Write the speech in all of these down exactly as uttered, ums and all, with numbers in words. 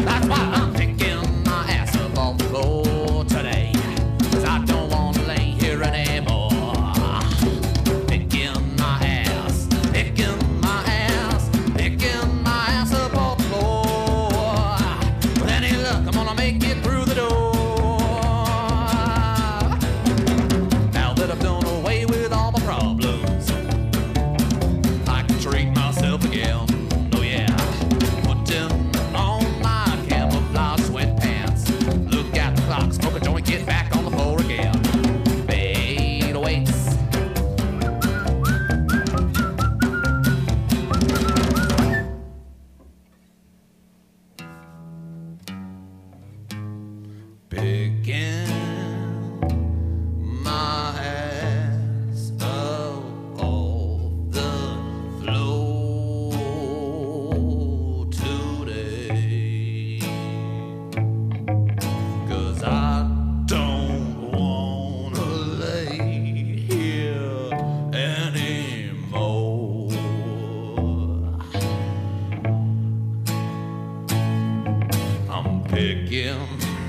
That's why I'm picking my ass up off the floor today. 'Cause I don't wanna lay here anymore. Picking my ass, picking my ass, picking my ass up off the floor. With any luck, I'm gonna make it through the door. Now that I've done away with all my problems, I can treat myself again. Oh yeah. Putting on my camouflage sweatpants. Look at the clock, smoke a joint, get back on the floor again. Fade awaits. Picking my ass up off the floor today. 'Cause I don't wanna lay here anymore. I'm picking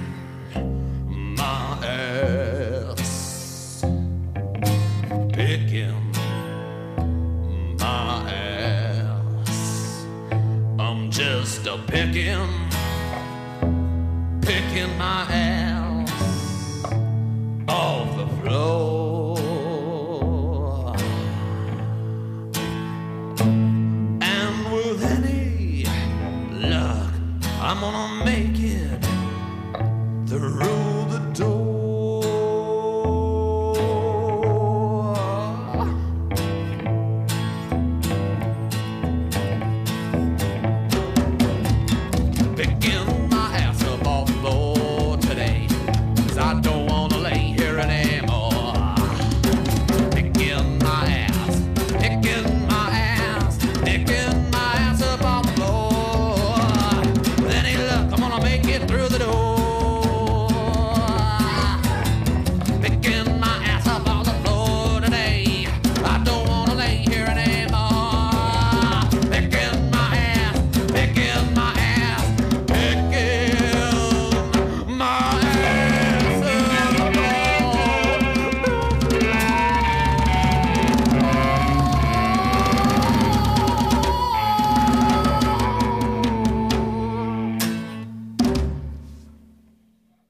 my ass, picking my ass. I'm just a picking, picking my ass off the floor. And with any luck, I'm gonna make it through the door. Picking